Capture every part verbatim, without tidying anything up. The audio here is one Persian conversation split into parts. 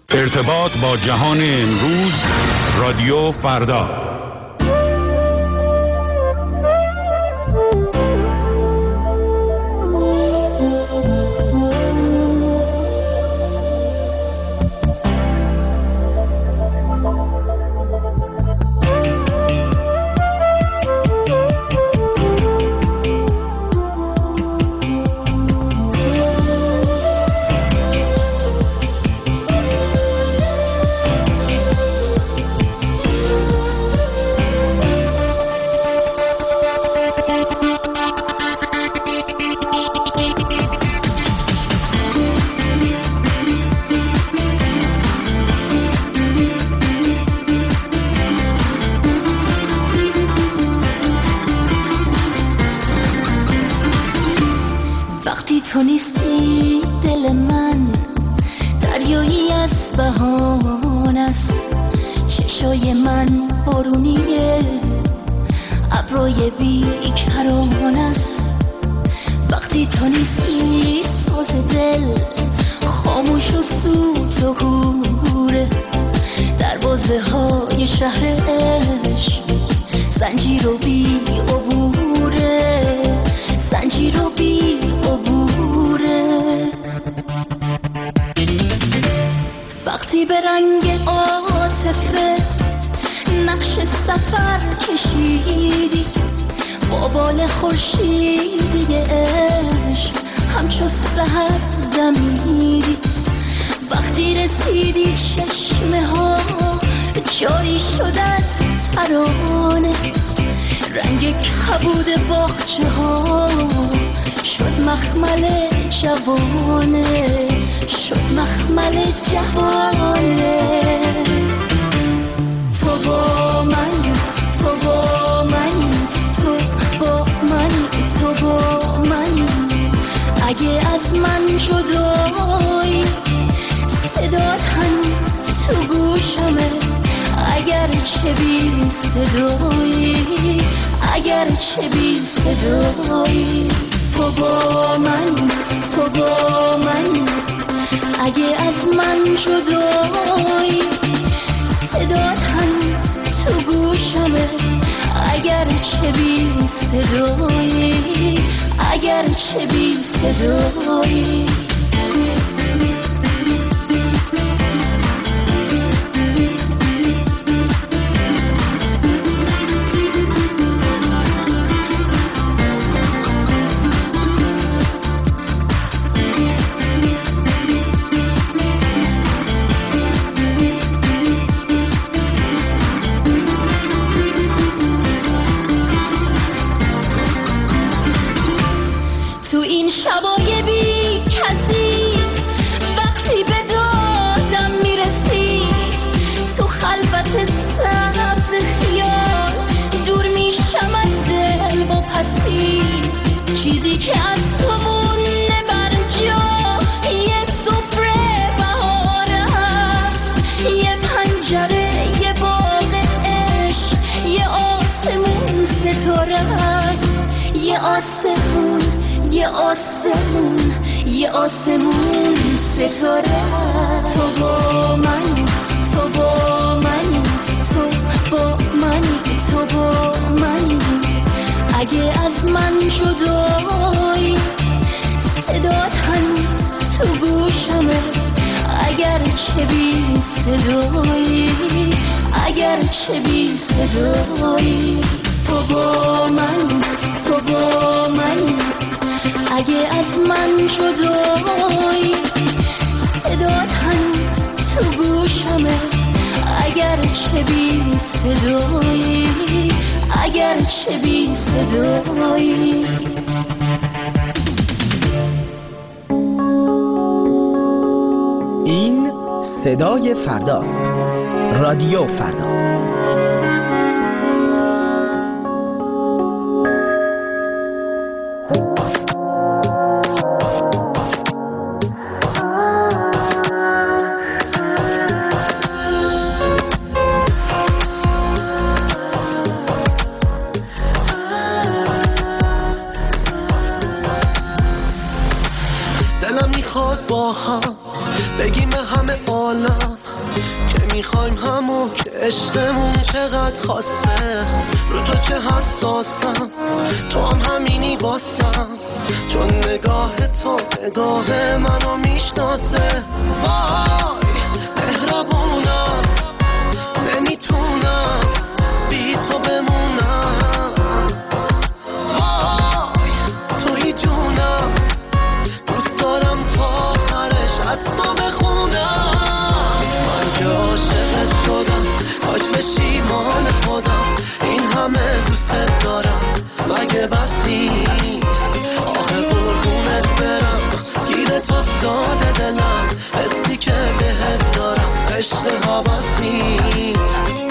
ارتباط با جهان امروز، رادیو فردا. تو نیستی دل من دریایی از بهان است، چشای من بارونیه ابروی بیکران است. وقتی تو نیستی ساز دل خاموش و سوت و کوره، دروازه های شهر عشق زنجیر و بی عبوره، زنجیر و بی وقتی به رنگ عاطفه نقش سفر کشیدی، با بال خورشیدی عشق همچو سحر دمیدی. وقتی رسیدی چشمه ها جاری شد از ترانه، رنگ کبود باغچه ها شد مخمل جوانه، شد مخمل جوانه. تو با منی، تو با منی، تو با منی، تو با منی. اگه از من جدایی صدات هنوز تو گوشمه، اگر چه بی صدایی، اگر چه بی صدایی. تو با منی، تو با منی. اگه از من جدایی صدات هنوز تو گوشمه، اگر چه بی صدایی، اگر چه بی صدایی. یه آسمون، یه آسمون ستاره. تو با منی، تو با منی، تو با منی، تو با منی. اگه از من جدایی صدات هنوز تو گوشمه، اگر چه بی صدایی، اگر چه بی صدایی. تو با منی، تو با منی. اگه از من جدایی صدات هنوز تو گوشمه، اگر چه بی صدایی، اگر چه بی صدایی. این صدای فرداست، رادیو فردا. بگیم همه عالم میخوایم همون که عشقمون چقدر خاصه، رو تو چه حساسم، تو هم همینی واسم، چون نگاه تو نگاه منو میشناسه. وای مهربونم، نمیتونم بی تو بمونم. وای توی جونم، دوست دارم تا آخرش از تو بخونم. من که عاشقت شدم، کاش پشیمان خودم، این همه دوست دارم مگه بس نیست؟ آخه قربونت برم، گیرت افتاده دلم، حسی که بهت دارم عشق ها بس نیست.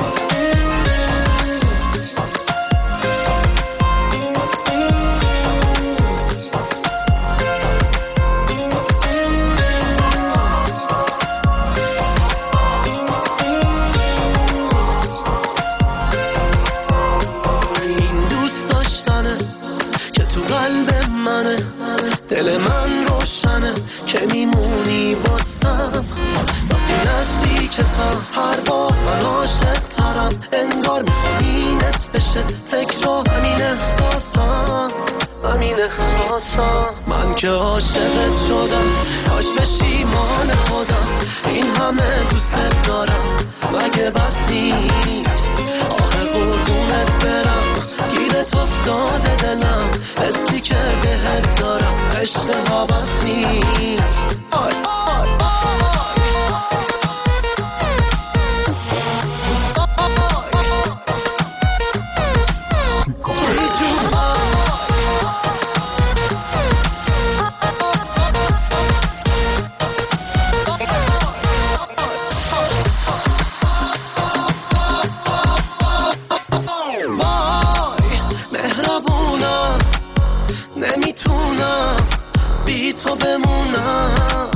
دل من روشنه که میمونی باسم، وقتی نزدیکتم هر بار من عاشق ترم، انگار میخوایی نصفشه تکرار همین احساسم، همین احساسم. من که عاشقت شدم، کاش پشیمان خودم، این همه دوست دارم مگه بس نیست؟ آخه قربونت برم، گیرت افتاده دلم، حسی که بهت دارم عشق ها بس نیست. آی آی تو بمونم.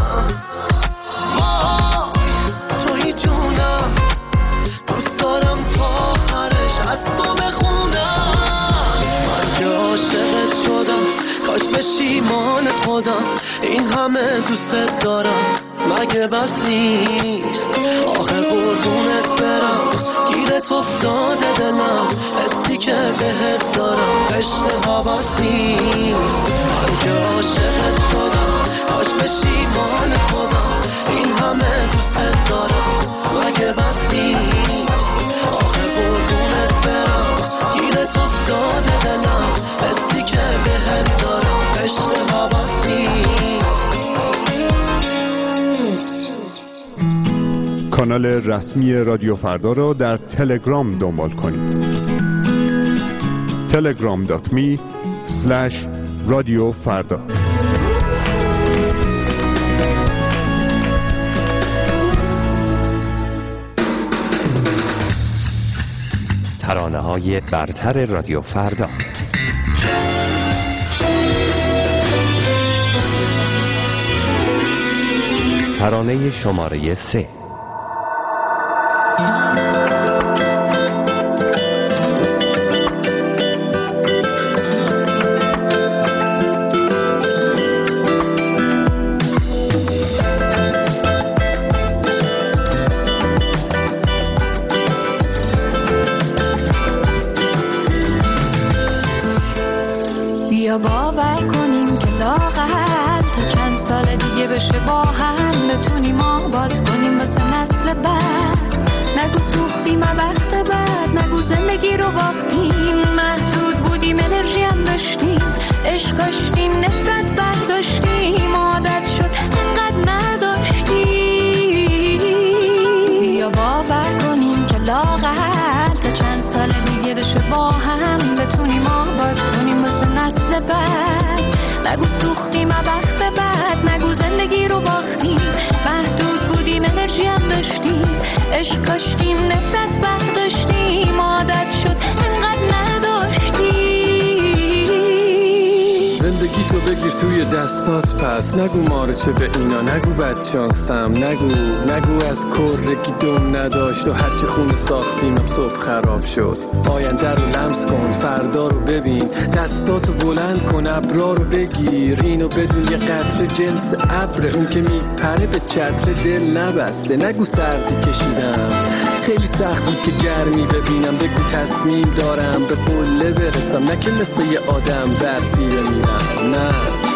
وای توی جونم، دوست دارم تا آخرش از تو بخونم. من که عاشقت شدم، کاش پشیمان خودم، این همه دوست دارم مگه بس نیست؟ آخه قربونت برم، گیرت افتاده دلم، حسی که بهت دارم عشق ها بس نیست. من که عاشقت شدم، کاش پشیمان خودم، این همه دوست دارم مگه بس نیست؟ آخه قربونت برم، گیرت افتاده دلم، حسی که بهت دارم عشق ها بس نیست. کانال رسمی رادیو فردا را در تلگرام دنبال کنید. تلگرام دات می اسلش رادیو فردا. ترانه‌های برتر رادیو فردا. ترانه شماره سه. بیا باور کنیم که لااقل تا چند سال دیگه بشه با هم بتونیم آباد کنیم واسه نسل بعد. نگو سوختیم وقت بعد، نگو زندگی رو باختیم، محدود بودیم انرژی هم داشتیم، عشق کاشتیم نفرت برداشتیم، عادت شد انقدر نداشتیم. بیا باور کنیم که لااقل تا چند سال دیگه بشه با هم بتونیم آباد کنیم واسه نسل بعد. نگو سوختیم وقت بعد، نگو زندگی رو باختیم، محدود بودیم انرژی هم داشتیم، عشق کاشتیم نفرت برداشتیم، عادت شد انقدر نداشتیم. زندگی تو بگیر بگیر توی دستات پس، نگو ما رو چه به اینا، نگو بدشانسم، نگو نگو از کرگی دم نداشت و هرچی خونه ساختیمم صبح خراب شد. آینده رو لمس کن، فردا رو ببین، دستاتو بلند کن، ابرا رو بگیر، اینو بدون یه قطره جنس ابر، اون که میپره به چتر دل نبسته. نگو سردی کشیدم، خیلی سخت بود که گرمی ببینم، بگو تصمیم دارم به قله برسم، نه که مثل یه آدم برفی بمیرم. نه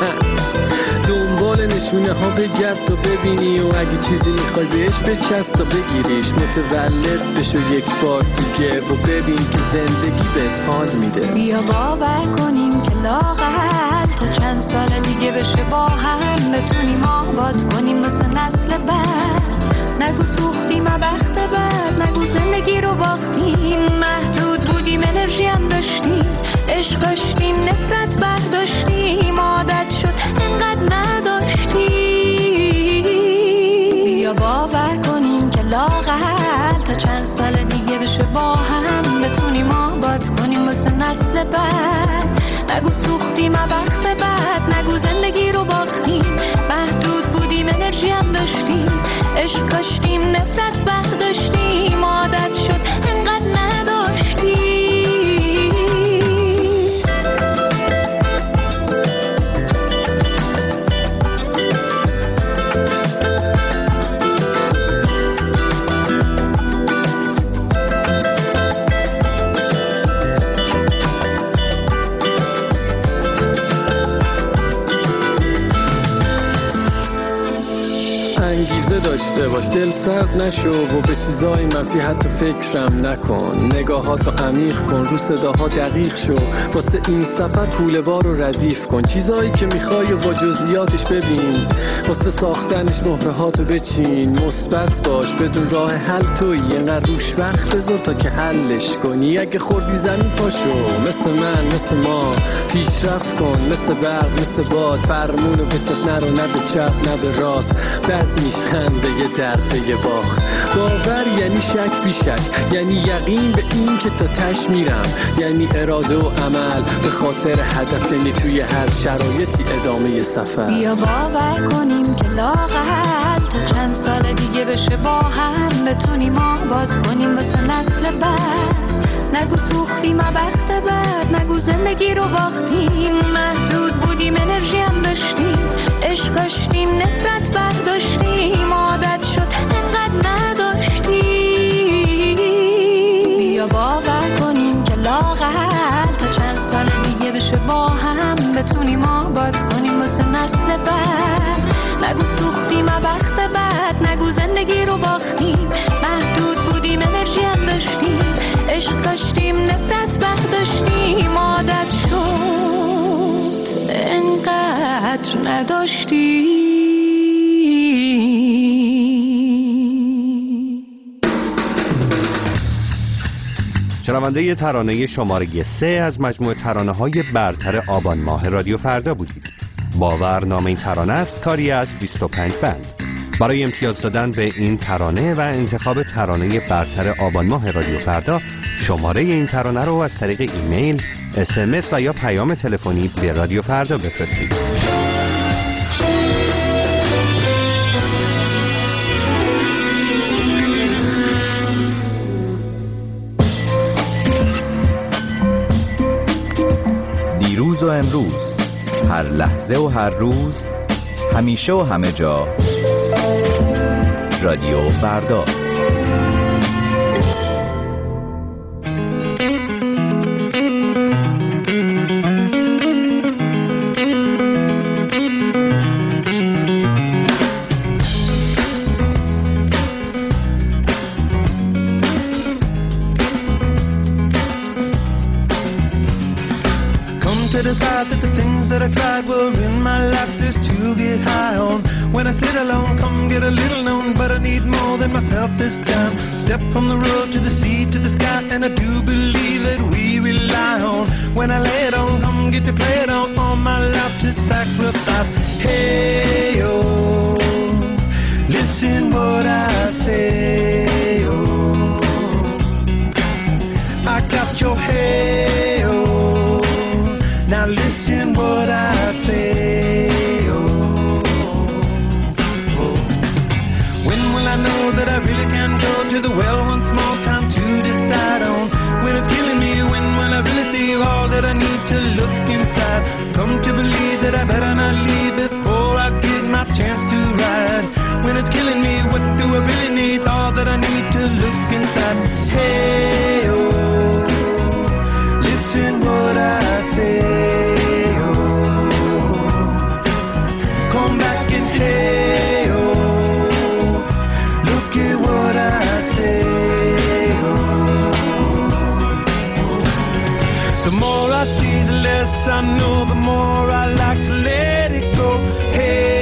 دنبال نشونه ها بگرد تا ببینی، و اگه چیزی میخوای بهش بچست تا بگیریش، متولد بشو یک بار دیگه و ببین که زندگی بهت حال میده. بیا باور کنیم که لااقل تا چند سال دیگه بشه با هم بتونیم آباد کنیم واسه نسل بعد. نگو سوختیم بخت بعد، نگو زندگی رو باختیم، محدود بودیم انرژی هم داشتیم، عشق داشتیم نفرت برداشتیم، عادت شد انقدر نداشتیم. بیا باور کنیم که لااقل تا چند سال دیگه بشه با هم بتونیم آباد کنیم واسه نسل بعد. نگو سوختیم بخت بعد، نگو زندگی رو باختیم، محدود بودیم انرژی هم داشتیم، عشق داشتیم نفرت برداشتیم، عادت شد انقدر نداشتیم. داشته باش، دل سرد نشو و به چیزای منفی حتی فکرم نکن، نگاهاتو عمیق کن، رو صداها دقیق شو، واسه این سفر کوله وار رو ردیف کن، چیزایی که میخوای و با جزئیاتش ببین، واسه ساختنش مهره هاتو بچین، مثبت باش بدون راه حل تویی، اینقدر روش وقت بذار تا که حلش کنی، اگه خوردی زمین پاشو، مثل من مثل ما پیشرفت کن، مثل برق مثل باد، فرمونو بچس، نرو نه به چپ نه به راست، بد میشخند به یه درد به یه باخت. باور یعنی شک بی شک، یعنی یقین به این که تا تش میرم، یعنی اراده و عمل به خاطر هدف، یعنی توی هر شرایطی ادامه سفر. بیا باور کنیم که لااقل تا چند سال دیگه بشه با هم بتونیم آباد کنیم واسه نسل بعد. نگو سوختیم بخت بعد، نگو زندگی رو باختیم، محدود بودیم انرژی هم داشتیم، عشق داشتیم نفرت برداشتیم، عادت شد انقدر نداشتیم. بیا باور کنیم که لااقل تا چند سال دیگه بشه با هم بتونیم آباد کنیم واسه نسل بعد. نگو سوختیم بخت بعد، نگو زندگی رو باختیم، محدود بودیم انرژی هم داشتیم، عشق داشتیم نفرت برداشتیم، عادت شد انقدر نداشتیم. شنونده ترانه شماره سه از مجموعه ترانه‌های برتر آبان ماه رادیو فردا بودید. باور نام این ترانه است، کاری از بیست و پنج بند. برای امتیاز دادن به این ترانه و انتخاب ترانه برتر آبان ماه رادیو فردا، شماره این ترانه رو از طریق ایمیل، اس ام اس و یا پیام تلفنی به رادیو فردا بفرستید. دیروز و امروز، هر لحظه و هر روز، همیشه و همه جا، رادیو فردا. To decide that the things that I tried were in my life just to get high on. When I sit alone, come get a little known, but I need more than myself this time. Step from the road to the sea to the sky, and I do believe that we rely on. When I lay it on, come get to play it on, all my life to sacrifice. Hey, oh, listen what I say, oh, I got your hey, oh, now listen what I say. that I really can go to the well one small time to decide on when it's killing me. When will I really see all that I need to look inside? Come to believe that I better not leave before I get my chance to ride. When it's killing me, what do I really need? All that I need to look inside. Hey, oh, listen what I say. Oh, come back and hey, oh, look at what I say. Oh, the more I see, the less I know, the more I like to let it go. Hey.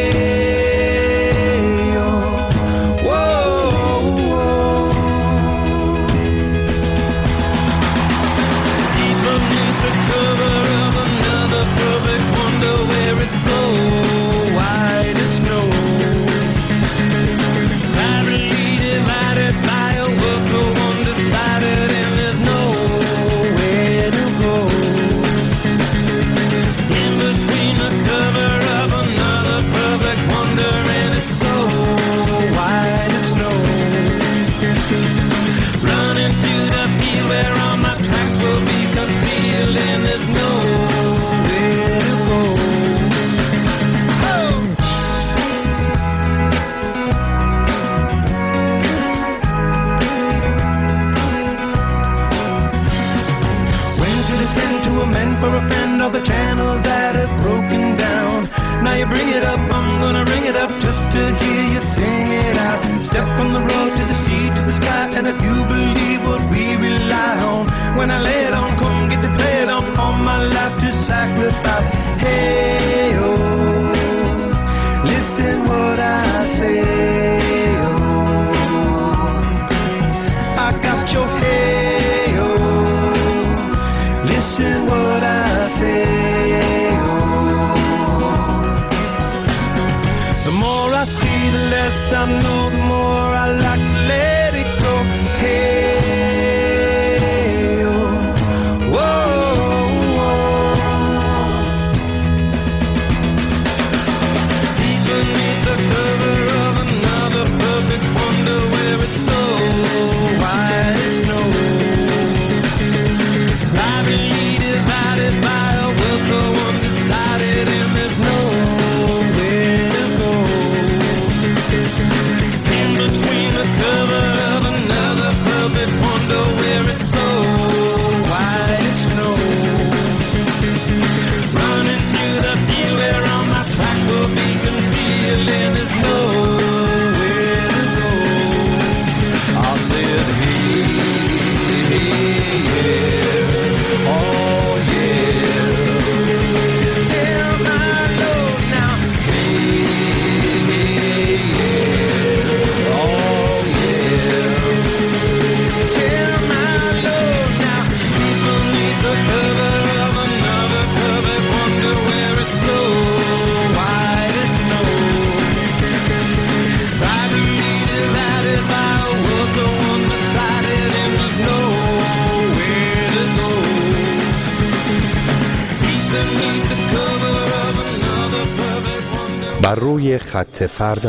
بر روی خط فردا.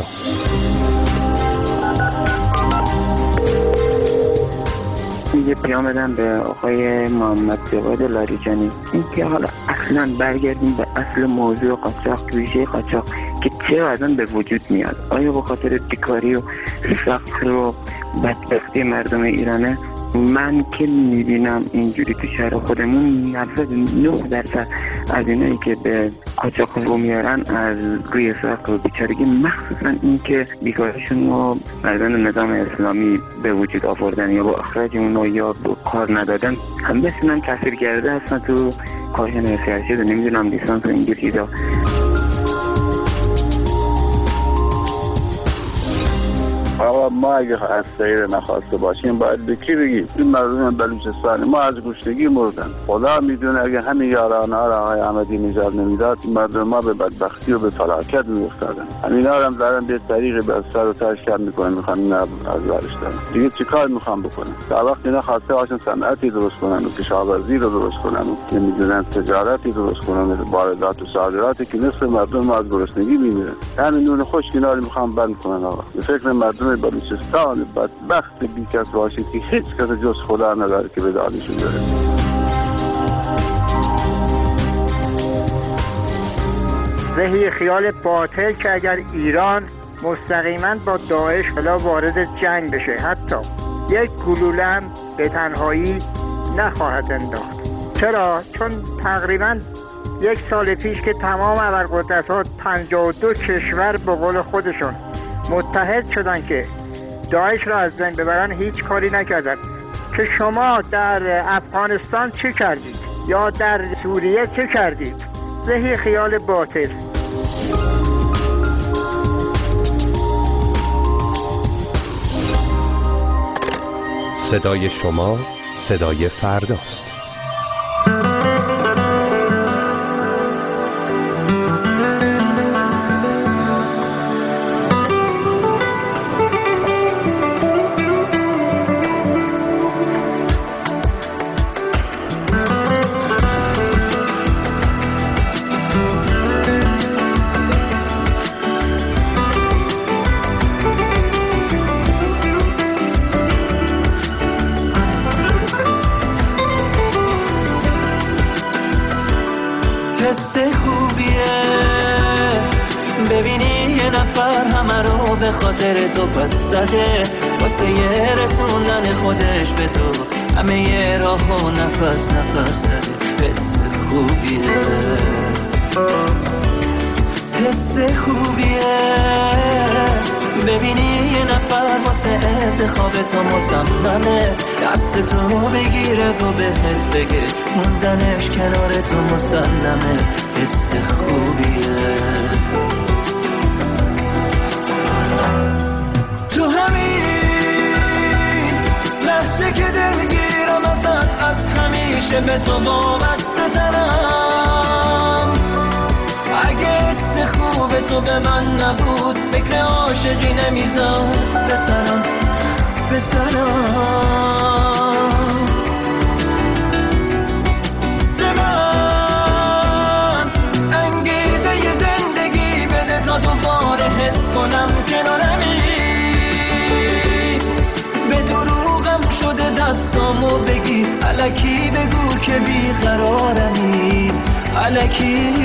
یه پیام بدم به آقای محمد جواد لاریجانی این که حالا اصلا برگردیم به اصل موضوع قاچاق، ریشه قاچاق که چرا اصلا به وجود میاد. آیا به خاطر بیکاری و فقر و بدبختی مردم ایرانه؟ من که میبینم اینجوری تو شهر خودمون نود و نه درصد از اینایی که به قاچاق رو میارن از روی فقر و بیچارگی، مخصوصا این که بیکاریشون رو مردم نظام اسلامی به وجود آوردن یا با اخراج اونو یا با کار ندادن، هم بسیارن تاثیر کرده هستن تو کارشون سیاسی و نمیدونم لیسانس و اینجور چیزا. آقا ما اگه از سیر نخواسته باشیم باید به کی بگیم؟ این مردم بلوچستان ما از گشنگی مردن. خدا میدونه اگه همین یارانه ها را آقای احمدی نژاد نمیداد مردم ما به بدبختی و به فلاکت میافتادن. همینا هم دارن به طریقی به سر و تاش کار میکنن، میخوان اینا از ورش دارن. دیگه چیکار میخوان بکنن؟ تا وقتی اینا خواسته باشن صنعتی درست کنن و کشاورزی رو درست کنن و نمیدونن تجارتی درست کنن، واردات و صادراتی که نصف مردم ما از گرسنگی میمیرن. همین نون خشک اینا رو میخوان بند کنن. آقا به فکر مردم بلوچستان بدبخت بیکس باشید که هیچ کس جز خدا نداره که به دادشون برسه. ذهی خیال باطل که اگر ایران مستقیما با داعش حالا وارد جنگ بشه، حتی یک گلوله هم به تنهایی نخواهد انداخت. چرا؟ چون تقریبا یک سال پیش که تمام ابرقدرت‌ها پنجاه و دو کشور به قول خودشون متحد شدن که داعش را از بین ببرن، هیچ کاری نکردن. که شما در افغانستان چه کردید یا در سوریه چه کردید؟ ذهی خیال باطل. صدای شما صدای فرداست. حس خوبیه ببینی یه نفر همه رو به خاطر تو پس زده، واسه یه رسوندن خودش به تو همه یه راه و نفس نفس زده. حس خوبیه حس خوبیه ببینی یه نفر واسه انتخاب تو مصممه، دست تو بگیره و بهت بگه موندنش کنار تو مسلمه. حس خوبیه تو همین لحظه که دلگیرم ازت، از همیشه به تو وابسته ترم. اگه حس خوب تو به من نبود فکر عاشقی نمیزاد بسرم بسرم به من انگیزه ی زندگی بده تا دوباره حس کنم کنارمی. به دروغم شده دستامو بگی، الکی بگو که بیقرارمی، الکی.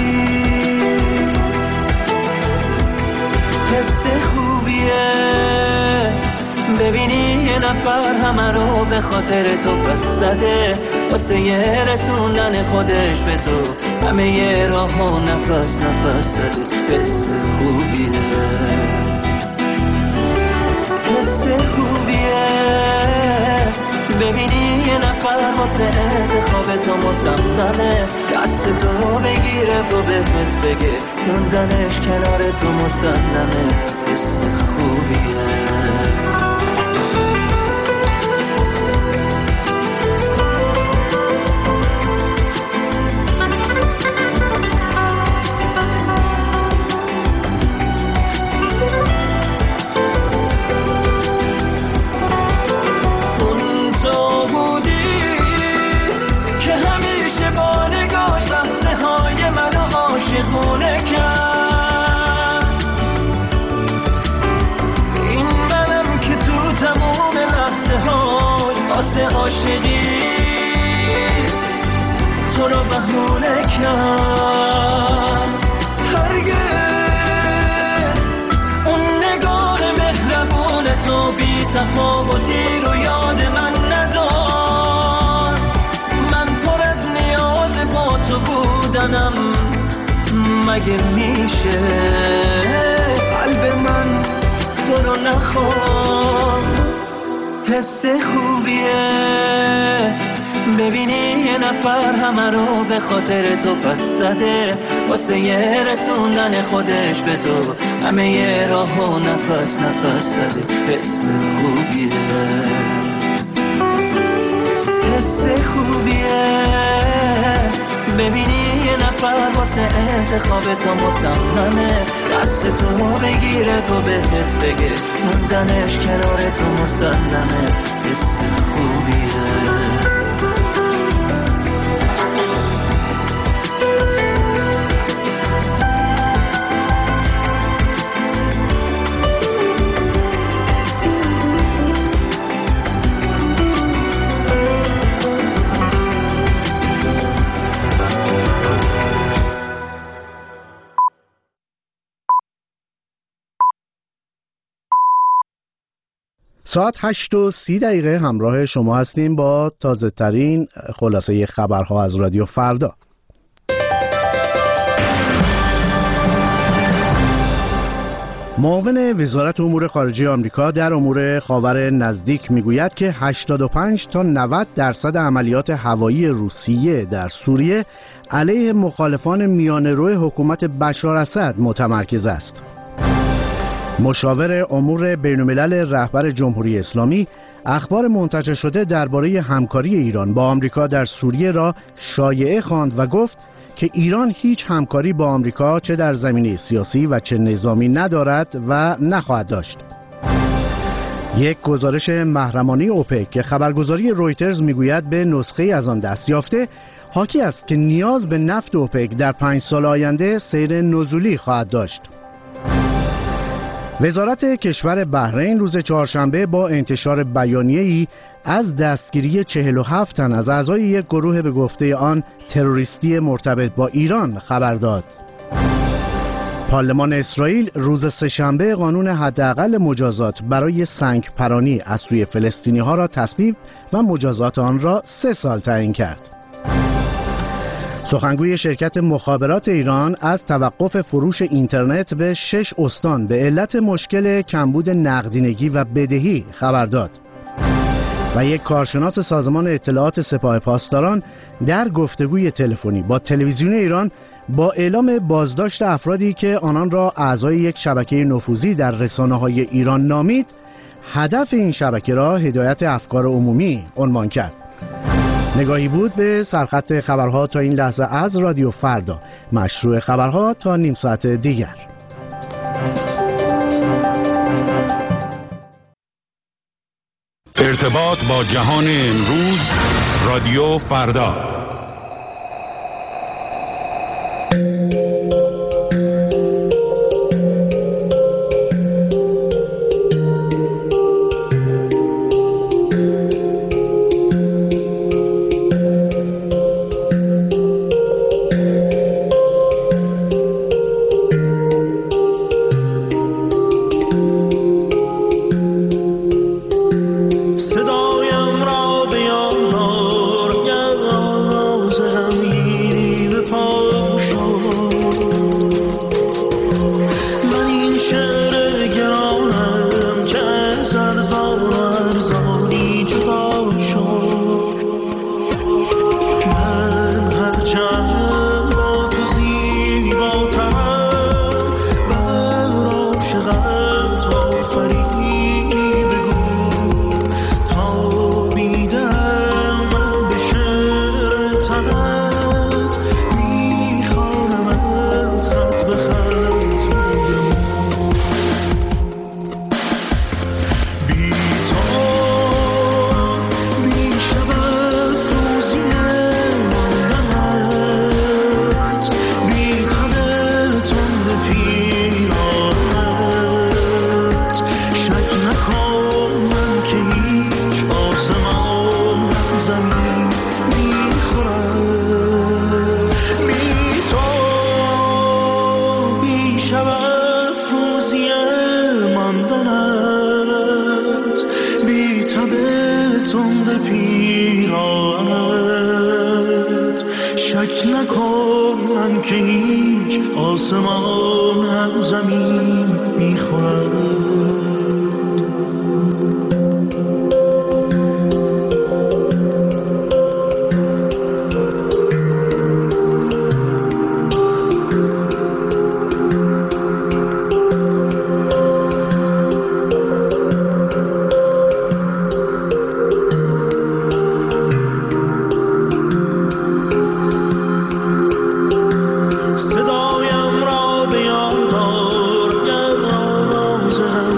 حس خوبیه ببینی یه نفر همه رو به خاطر تو پس زده، واسه یه رسوندن خودش به تو همه یه راه و نفس نفس زده. حس خوبیه حس خوبیه ببینی یه نفر واسه انتخاب تو مصممه، دست تو بگیره و بهت بگه موندنش کنار تو مسلمه. حس خوبیه عاشقی تو رو بهونه کرد. هرگز اون نگاه مهربون تو بی تفاوتی رو یاد من ندار. من پر از نیاز با تو بودنم، مگه میشه قلب من تو رو نخواد. حس خوبیه ببینی یه نفر همه رو به خاطر تو پس زده، واسه یه رسوندن خودش به تو همه یه راه و نفس نفس زده. حس خوبیه حس خوبیه ببینی یه نفر واسه انتخاب تو مصممه، دست تو بگیره و بهت بگه موندنش کنار تو مسلمه. حس خوبیه ساعت هشت و سی دقیقه همراه شما هستیم با تازه ترین خلاصه خبرها از رادیو فردا. معاون وزارت امور خارجه آمریکا در امور خاور نزدیک میگوید که هشتاد و پنج تا نود درصد عملیات هوایی روسیه در سوریه علیه مخالفان میانه‌رو حکومت بشار اسد متمرکز است. مشاور امور بین‌الملل رهبر جمهوری اسلامی اخبار منتشر شده درباره همکاری ایران با آمریکا در سوریه را شایعه خواند و گفت که ایران هیچ همکاری با آمریکا چه در زمینه سیاسی و چه نظامی ندارد و نخواهد داشت. یک گزارش محرمانه اوپک که خبرگزاری رویترز میگوید به نسخه از آن دست یافته حاکی است که نیاز به نفت اوپک در پنج سال آینده سیر نزولی خواهد داشت. وزارت کشور بحرین روز چهارشنبه با انتشار بیانیه‌ای از دستگیری چهل و هفت تن از اعضای یک گروه به گفته آن تروریستی مرتبط با ایران خبر داد. پارلمان اسرائیل روز سه‌شنبه قانون حداقل مجازات برای سنگ پرانی از سوی فلسطینی‌ها را تصویب و مجازات آن را سه سال تعیین کرد. سخنگوی شرکت مخابرات ایران از توقف فروش اینترنت به شش استان به علت مشکل کمبود نقدینگی و بدهی خبر داد. و یک کارشناس سازمان اطلاعات سپاه پاسداران در گفتگوی تلفنی با تلویزیون ایران با اعلام بازداشت افرادی که آنان را اعضای یک شبکه نفوذی در رسانه‌های ایران نامید، هدف این شبکه را هدایت افکار عمومی عنوان کرد. نگاهی بود به سرخط خبرها تا این لحظه از رادیو فردا. مشروع خبرها تا نیم ساعت دیگر. ارتباط با جهان امروز، رادیو فردا. صدایم را بیان دار،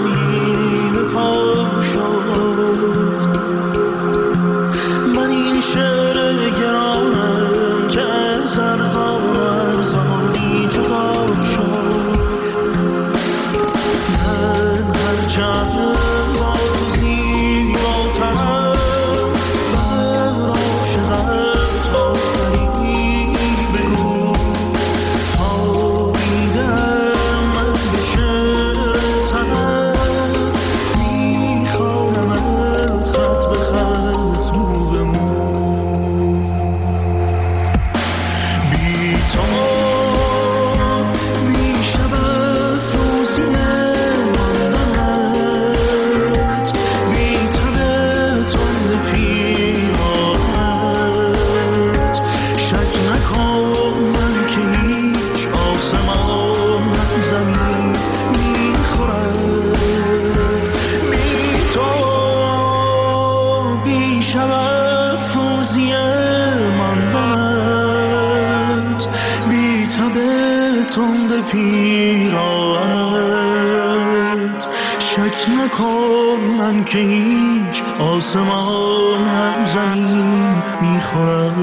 لطف نکن من که هیچ آسمان هم زمین میخورد.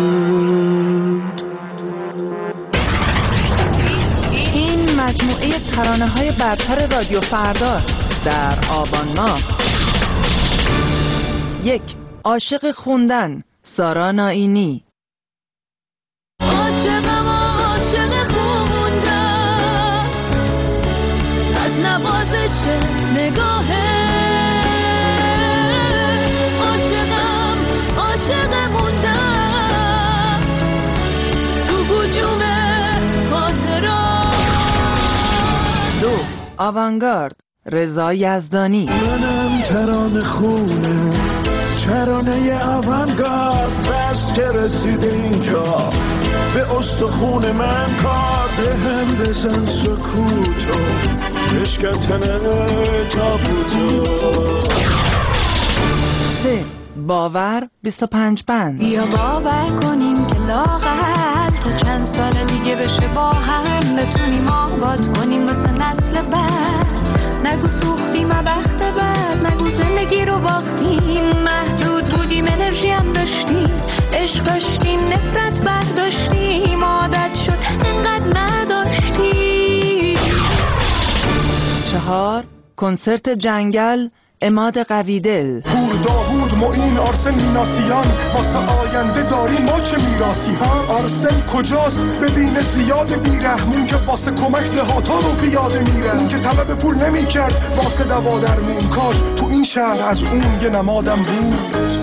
این مجموعه ترانه های برتر رادیو فردا در آبان ماه. یک، عاشق خوندن، سارا نائینی. عاشقم عاشق خوندن، از نوازش نگاهه. عاشقم عاشق موندن تو هجوم خاطرات. دو، آوانگارد، رضا یزدانی. منم ترانه خونه، ترانه آوانگارد، بس که رسیده اینجا به استخون من کار. به هم بزن سکوتو بشکن تابوتو. سه، باور، بیست و پنج بند. بیا باور کنیم که لااقل تا چند سال دیگه بشه با هم بتونیم آباد کنیم واسه نسل بعد. نگو سوختیم بخت بعد، نگو زندگی رو باختیم، محدود بودیم انرژی هم داشتیم، عشق داشتیم نفرت برداشتیم، عادت شد انقدر نداشتیم. چهار، کنسرت جنگل، عماد قویدل. پور داوود معین آرسن میناسیان، واسه آینده داریم ما چه میراسی ها. آرسن کجاست ببین زیاد بیرحمون که واسه کمک دهاتا رو بیاده میره. اون که طلب پول نمی کرد واسه دوا درمون، کاش تو این شهر از اون یه نمادم بود.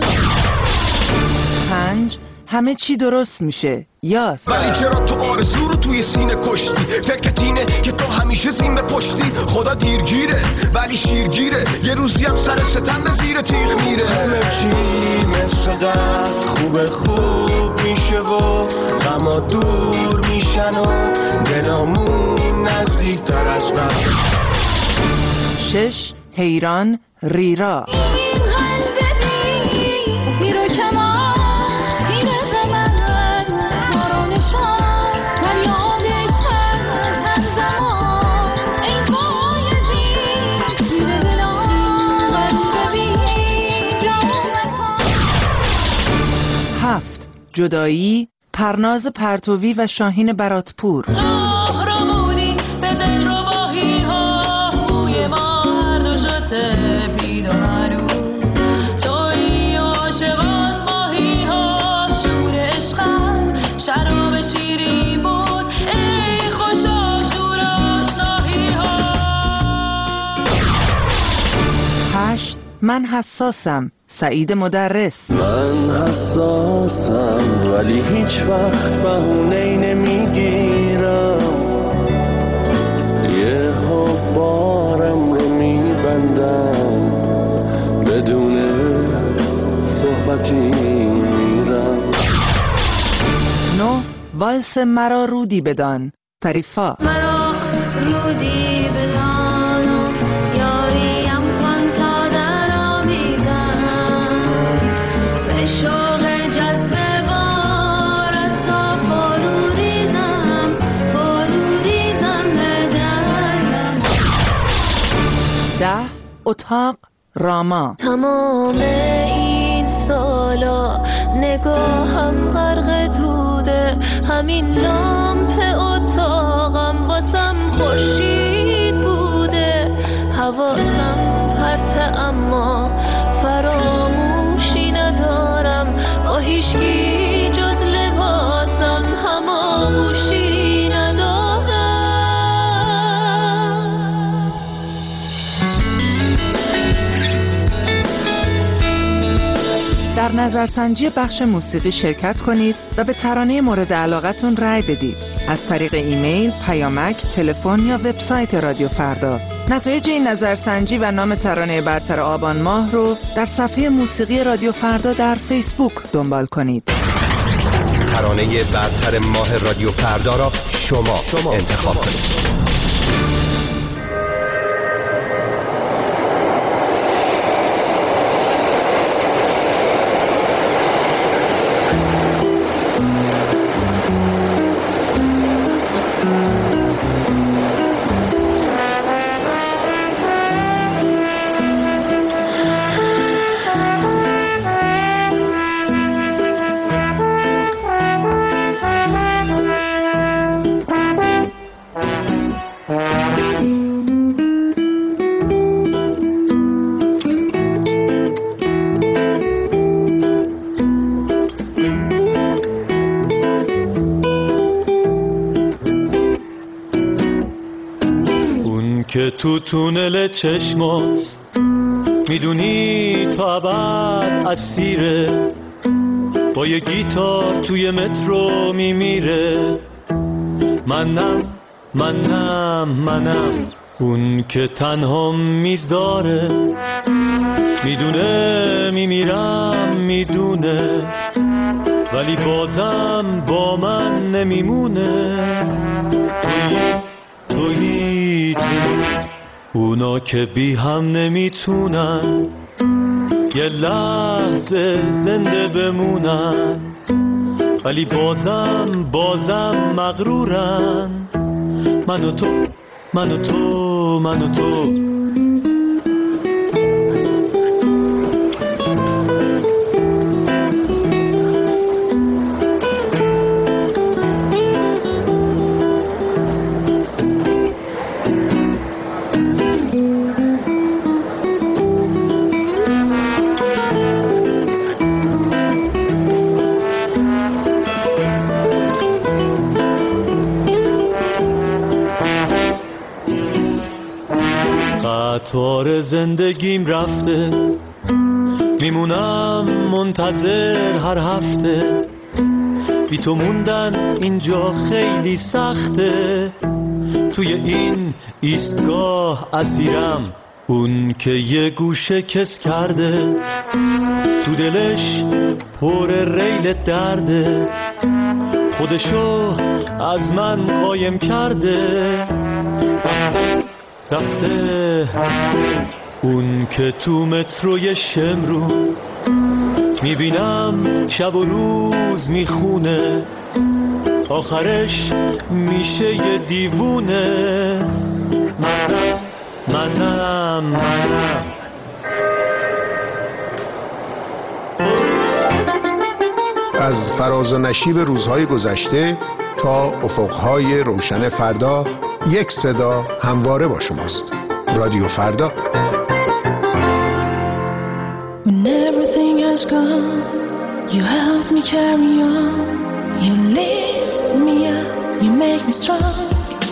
پنج، همه چی درست میشه، یاس. ولی چرا تو آرزو رو توی سینه کشتی؟ فکرت اینه که تو همیشه زین به پشتی. خدا دیرگیره ولی شیرگیره، یه روزی هم سر ستم به زیر تیغ میره. همه چی مثل قبل خوب خوب میشه و غما دور میشن و دلامون نزدیک تر از قبل. شش، حیران، ریرا. این قلب بی تیر و کمان، تیر زمن ما رو نشان، فریادش هست هر زمان. ای بایزی تیر دلان، قلب بی جا و مکان. هفت، جدایی، پرناز پرتوی و شاهین براتپور. راهرمونی به دل رباهی ها، موی ما هر دو شده پید و هنوز. توی عاشق از ماهی ها، شور عشقت شراب شیرین بود. ای خوشا شور آشناهی ها. هشت، من حساسم، سعید مدرس. من حساسم ولی هیچ وقت بهونه‌ای نمیگیرم، یه ها بارم رو میبندم، بدون صحبتی میرم. نه، والس مرا رودی بدان، طریفا. مرا رودی بدان و یاریم کن تا در آمیزم، به شوق جذبه بارد تا فرو ریزم، فرو ریزم به درم. ده، اتاق، راما. تمام این سالا نگاهم غرق دوده، همین لامپ اتاقم واسم خورشید بوده. حواسم پرته اما فراموشی ندارم، با هیچکی جز لباسم هماغوشی ندارم. در نظرسنجی بخش موسیقی شرکت کنید و به ترانه مورد علاقتون رأی بدید از طریق ایمیل، پیامک، تلفن یا وبسایت رادیو فردا. نتایج این نظرسنجی و نام ترانه برتر آبان ماه رو در صفحه موسیقی رادیو فردا در فیسبوک دنبال کنید. ترانه برتر ماه رادیو فردا را شما, شما انتخاب کنید. تو تونل چشمات میدونی تا ابد اسیره، با یه گیتار توی مترو میمیره. منم منم منم اون که تنها میذاره، میدونه میمیرم میدونه، ولی بازم با من نمیمونه. تویی تویی تویی اونا که بی هم نمیتونن یه لحظه زنده بمونن، ولی بازم بازم مغرورن. من و تو من و تو من و تو. قطار زندگیم رفته، میمونم منتظر هر هفته. بی تو موندن اینجا خیلی سخته، توی این ایستگاه اسیرم. اون که یه گوشه کس کرده، تو دلش پر ریل درده، خودشو از من قایم کرده. رفته رفته اون که تو متروی شمرو میبینم شب و روز میخونه، آخرش میشه یه دیوونه. منم منم منم از فراز و نشیب روزهای گذشته تا افقهای روشن فردا، یک صدا همواره با شماست. رادیو فردا. When everything has gone, you help me carry on. You lift me up, you make me strong.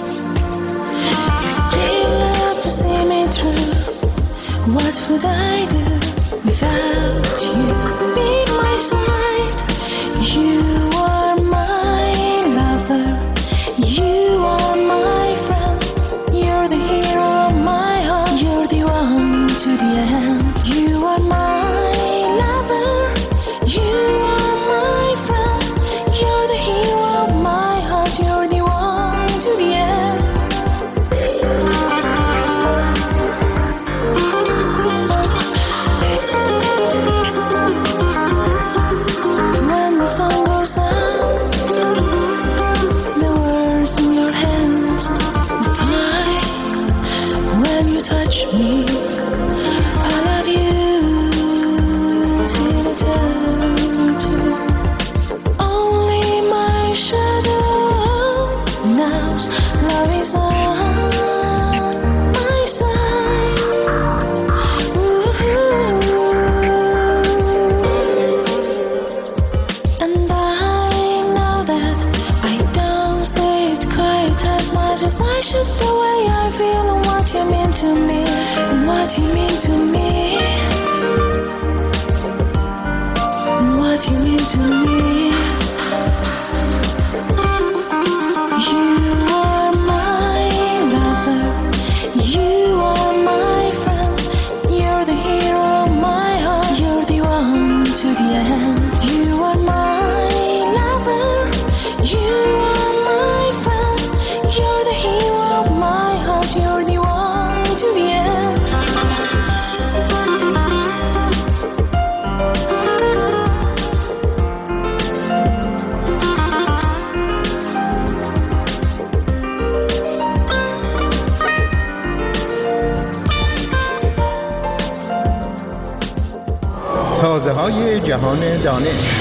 You give love to see me through. What would I do without you? Be my side. You are my lover. You are my friend. You're the hero of my heart. You're the one to the end. You are my lover. You are my friend. You're the hero of my heart. You're the one to the end. When the sun goes down, the words in your hands, the time when you touch me, I love you till eternity. Only my shadow knows love is on my side. Ooh. And I know that I don't say it quite as much as I should. The way I feel and what you mean to me, and what you mean to me, and what you mean to me. You are my lover. You are my friend. You're the hero of my heart. You're the one to the end. You are my lover. You are my friend. You're the hero of my heart. You're the one to the end. تازه های جهان دانش.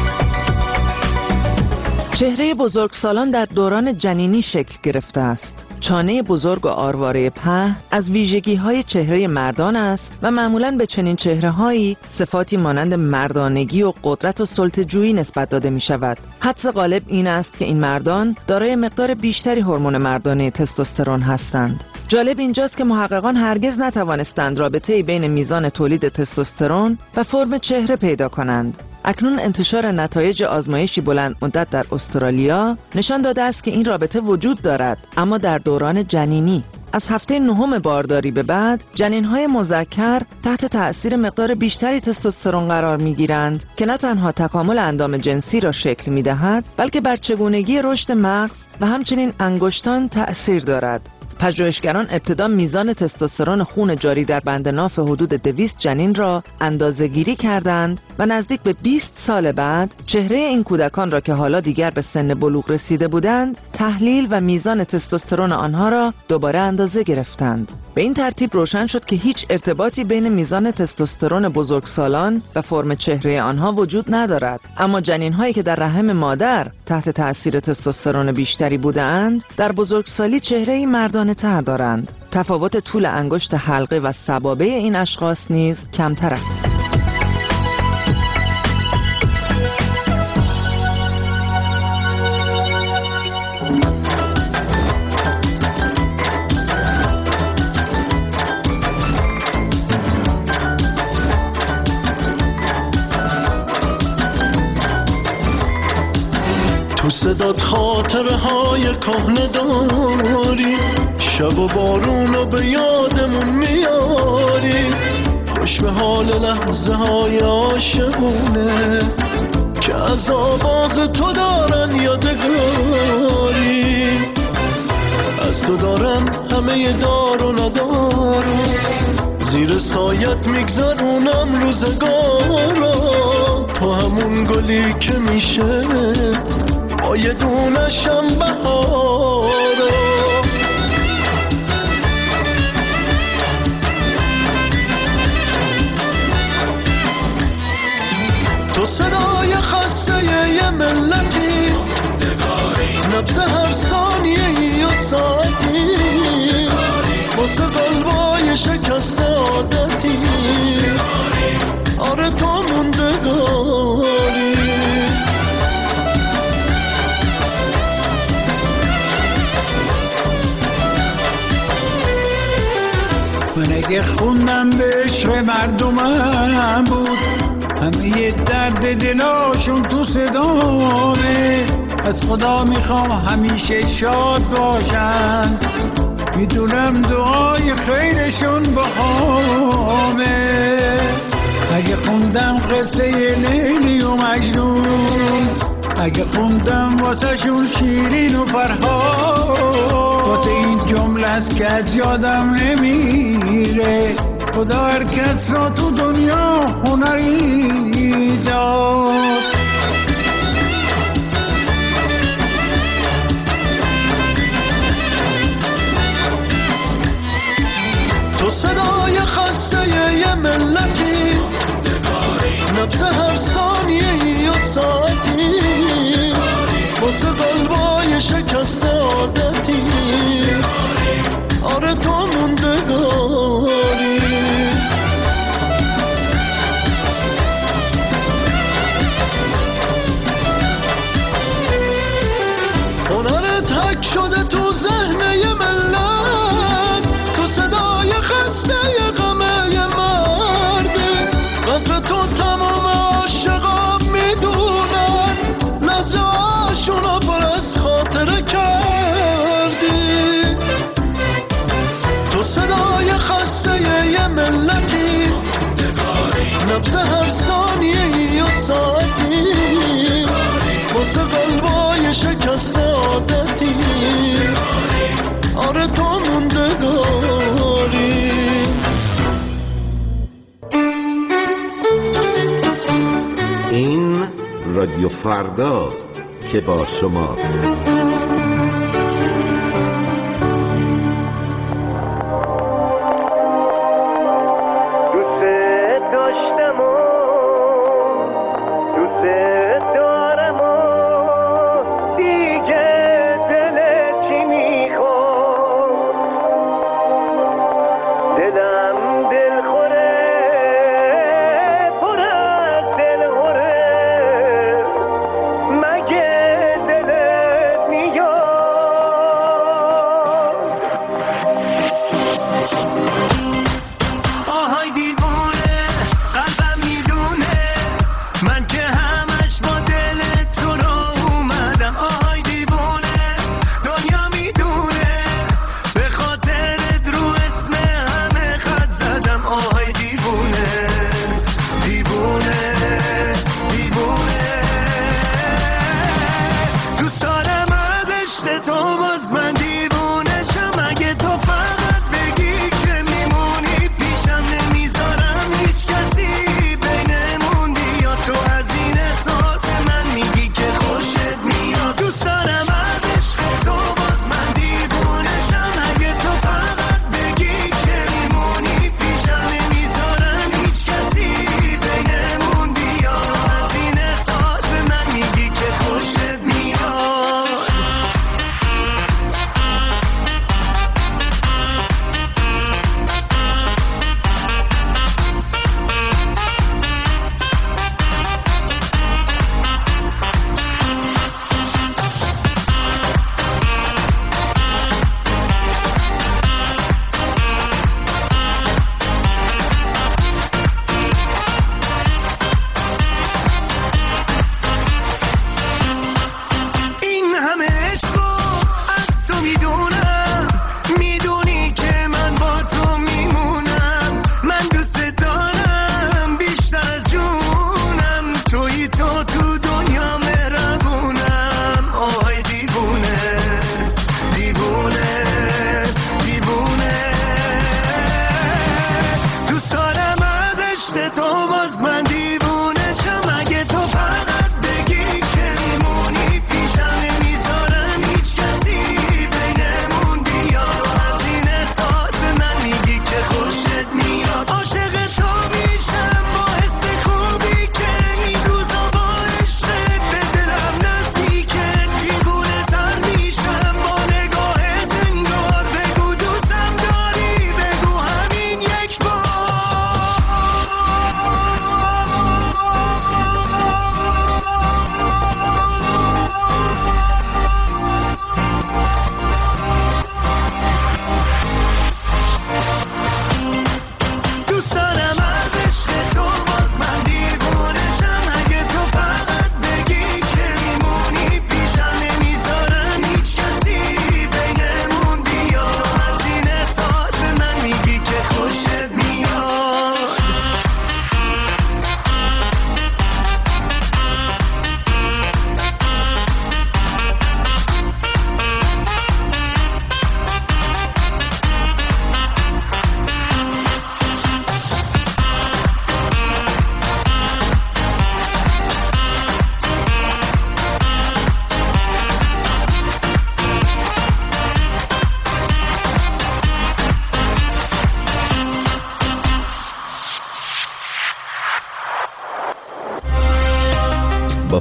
چهره بزرگسالان در دوران جنینی شکل گرفته است. چانه بزرگ و آرواره پهن از ویژگی‌های چهره مردان است و معمولاً به چنین چهره‌هایی صفاتی مانند مردانگی و قدرت و سلطه‌جویی نسبت داده می‌شود. حدس غالب این است که این مردان دارای مقدار بیشتری هورمون مردانه تستوسترون هستند. جالب اینجاست که محققان هرگز نتوانستند رابطه‌ای بین میزان تولید تستوسترون و فرم چهره پیدا کنند. اکنون انتشار نتایج آزمایشی بلند مدت در استرالیا نشان داده است که این رابطه وجود دارد، اما در دوران جنینی. از هفته نهم بارداری به بعد جنین‌های مذکر تحت تأثیر مقدار بیشتری تستوسترون قرار می‌گیرند که نه تنها تکامل اندام جنسی را شکل می‌دهد، بلکه بر چگونگی رشد مغز و همچنین انگشتان تأثیر دارد. پژوهشگران ابتدا میزان تستوسترون خون جاری در بند ناف حدود دویست جنین را اندازه‌گیری کردند و نزدیک به بیست سال بعد چهره این کودکان را که حالا دیگر به سن بلوغ رسیده بودند تحلیل و میزان تستوسترون آنها را دوباره اندازه گرفتند. به این ترتیب روشن شد که هیچ ارتباطی بین میزان تستوسترون بزرگسالان و فرم چهره آنها وجود ندارد، اما جنین‌هایی که در رحم مادر تحت تأثیر تستوسترون بیشتری بودند در بزرگسالی چهره‌ای مردانه تر دارند. تفاوت طول انگشت حلقه و سبابه این اشخاص نیز کمتر است. تو صدات خاطرهای کهنه داری، شب و بارونو به یادمون میاری، خوش به حال لحظه های عاشقونه که از آواز تو دارن یادگاری. از تو دارن همه دار و ندارو، زیر سایت میگذرونم روزگارا. تو همون گلی که میشه با یه دونشم بهارا. تو صدای خسته یه ملتی، نبض هر ثانیه و ساعتی، واسه قلبای شکسته عادتی. آره تو موندگاری. من اگه خوندم به عشق مردمم بود، همه یه درد دلاشون تو صدامه. از خدا میخوام همیشه شاد باشن، میدونم دعای خیرشون با همه. اگه خوندم قصه لیلی و مجنون، اگه خوندم واسه شون شیرین و فرهاد، واسه این جمله است که از یادم نمیره. خدا هر کس را تو دنیا هنری داد. تو صدای خسته یه ملتی، نبض هر ثانیه و ساعتی، واسه قلبای شکسته عادتی. آره تو موندگاری. هنرت حک شده تو ذهن یه ملت، تو صدای خسته یه غمه یه مرده. قدر تو تمام عاشقا میدونن، لحظه هاشونو پر از خاطره کردی. تو صدای خسته یه ملتی، نبض هر ثانیه و ساعتی، واسه قلبای شکسته عادتی. آره تو موندگاری. این رادیو فرداست که با شماست. دل چی میخواد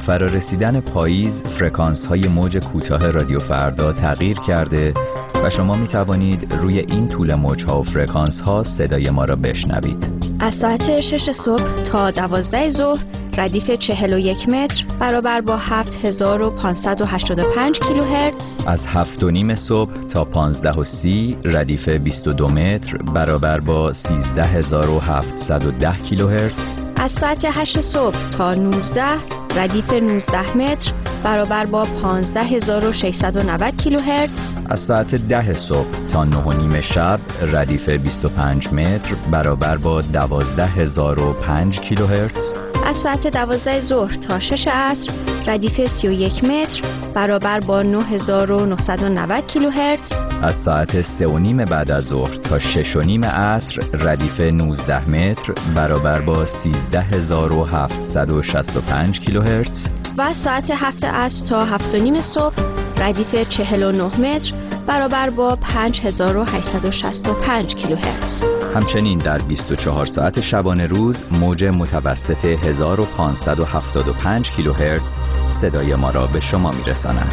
فرارسیدن پاییز فرکانس های موج کوتاه رادیو فردا تغییر کرده و شما می توانید روی این طول موج ها و فرکانس ها صدای ما را بشنوید. از ساعت شش صبح تا دوازده ظهر ردیف چهل و یک متر برابر با هفت هزار و پانصد و هشتاد و پنج کیلوهرتز. از هفت و نیم صبح تا پانزده و سی ردیف بیست و دو متر برابر با سیزده هزار و هفتصد و ده کیلوهرتز. از ساعت هشت صبح تا نوزده ردیف نوزده متر برابر با پانزده هزار و ششصد و نود کیلوهرتز. از ساعت ده صبح تا نه و نیم شب ردیف بیست و پنج متر برابر با دوازده هزار و پنج کیلوهرتز. از ساعت دوازده ظهر تا شش عصر ردیف سی و یک متر برابر با نه هزار و نهصد و نود کیلوهرتز. از ساعت سه و نیم بعد از ظهر تا شش و نیم عصر ردیف نوزده متر برابر با سیزده هزار و هفتصد و شصت و پنج کیلوهرتز. و از ساعت هفت عصر تا هفت و نیم صبح ردیف چهل و نه متر برابر با پنج هزار و هشتصد و شصت و پنج کیلوهرتز. همچنین در بیست و چهار ساعت شبانه روز موج متوسط هزار و پانصد و هفتاد و پنج کیلوهرتز صدای ما را به شما می‌رساند.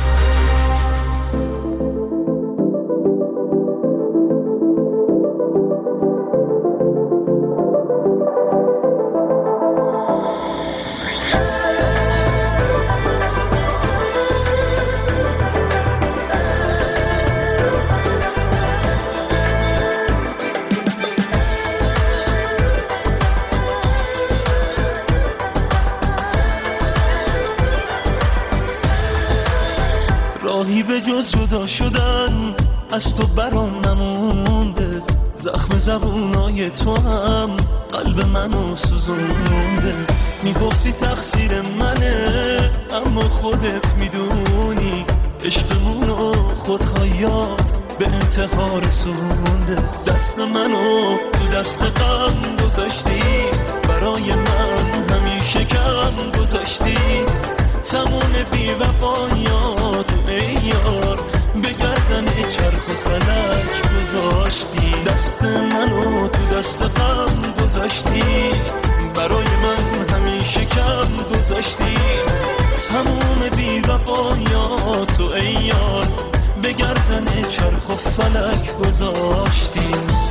راهی به جز جدا شدن از تو برام نمونده، زخم زبونای تو هم قلب منو سوزونده. میگفتی تقصیر منه اما خودت میدونی عشقمونو خودخواهیات به انتحار رسونده. دست منو تو دست غم گذاشتی، برای من همیشه کم گذاشتی. تموم بی وفایات ای یار به گردن چرخ و فلک گذاشتی. دست منو تو دست غم گذاشتی، برای من همیشه کم گذاشتی. تموم بی وفایات ای یار به گردن چرخ و فلک گذاشتی.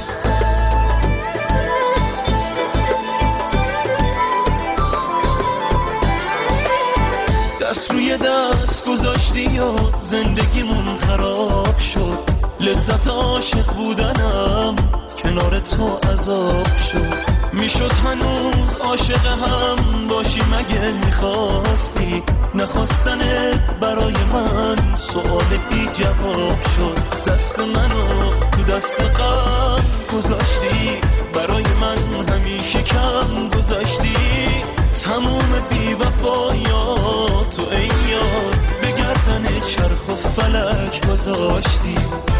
دست روی دست گذاشتی و زندگیمون خراب شد. لذت عاشق بودنم کنار تو عذاب شد. میشد هنوز عاشق هم باشی مگه میخواستی؟ نخواستنت برای من سوال بی جواب شد. دست منو تو دست غم گذاشتی، برای من همیشه کم گذاشتی. تموم بی وفایات تو ای یار به گردن چرخ و فلک گذاشتی.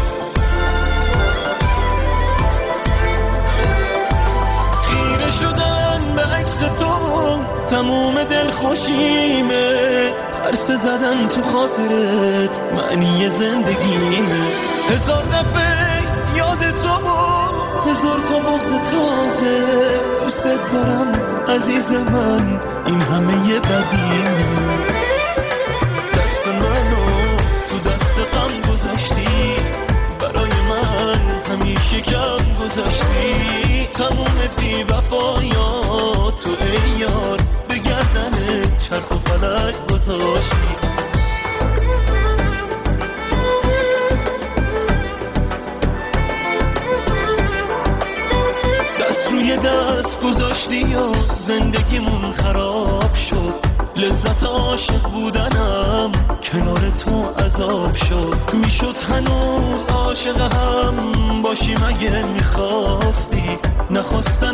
خیره شدن به عکس تو تموم دل خوشیمه. عرصه زدن تو خاطرت معنی زندگیمه. هزار دفعه یاد تو بود، هزار تا بغض تازه. دوست دارم عزیز من، این همه یه بدیمه. دست منو تو دست غم گذاشتی، برای من همیشه کم گذاشتی. تموم بی وفایات تو ای یار به گردن چرخ و فلک گذاشتی. روی دست گذاشتی و زندگیمون خراب شد. لذت عاشق بودنم کنار تو عذاب شد. میشد هنوز عاشق هم باشی مگه میخواستی؟ نخواستن